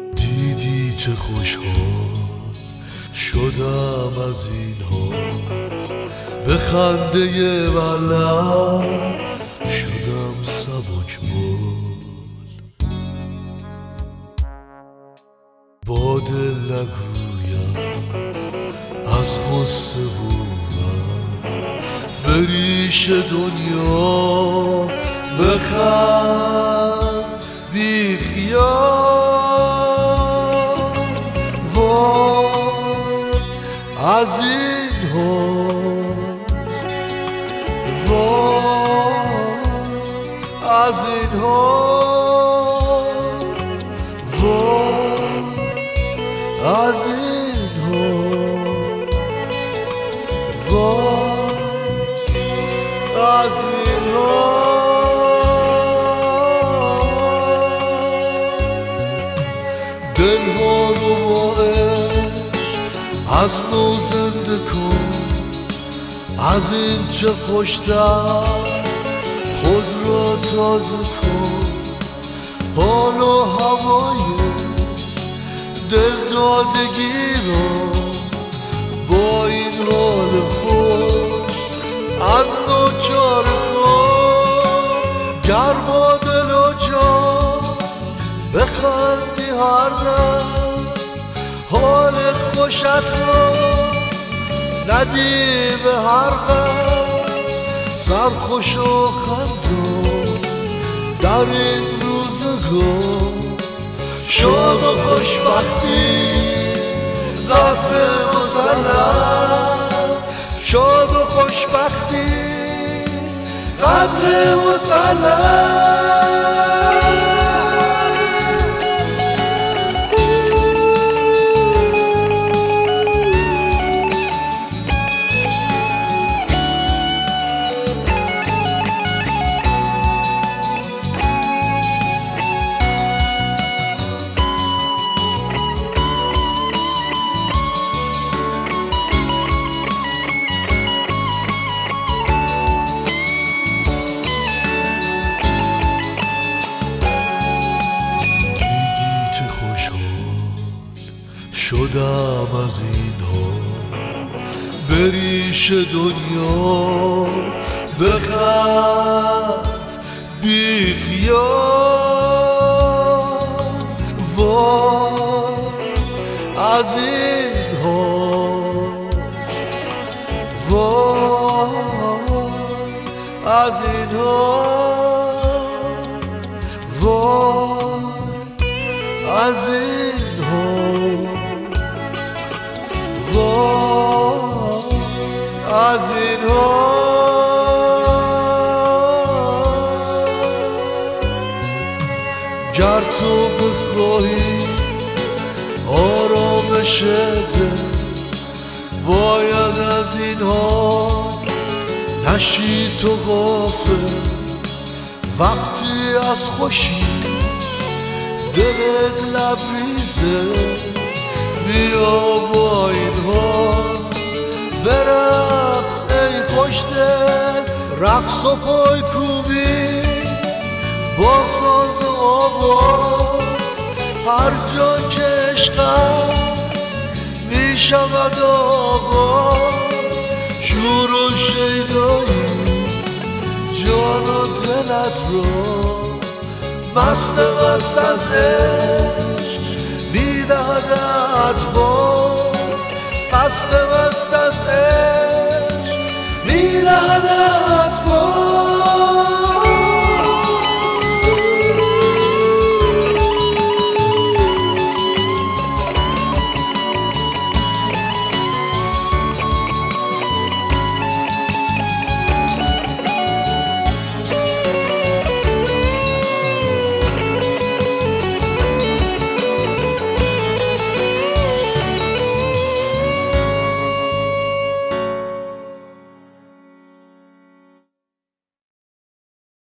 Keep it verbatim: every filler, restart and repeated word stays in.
دیدی چه خوشحال شدم از این حال، به خنده ولع شدم سبکبال. با دل نگویم از غصه و غم، به ریش دنیا بخند بی خیال. از این حال، وای از این حال، وای از این حال، وای از این حال. دل ها رو با از نو زنده کن، از این چه خوشتر خود را تازه کن. حال و هوای دل دادگی را با این حال خوش از نو چاره کن. گر با دل و جان بخندی هر دم، حال خوشت رو ندی به هر غم. سرخوش و خندان در این روزگار، شاد و خوشبختی قدر مسلم، شاد و خوشبختی قدر مسلم. شدم از این حال، به ریش دنیا بخند بی خیال. وای از این حال، وای از این حال، وای از این حال، وای از این حال. گر تو بخواهی آرامش دل، باید از این حال نشی تو غافل. وقتی از خوشی دلت لبریزه، بیا با این حال برقص ای خوش دل. رقص و پای کوبی با ساز و آواز، هر جا که عشق است می شود آغاز. شور و شیدایی جان و دلت را مست مست از عشق می دهدت باز. مست مست از عشق می دهدت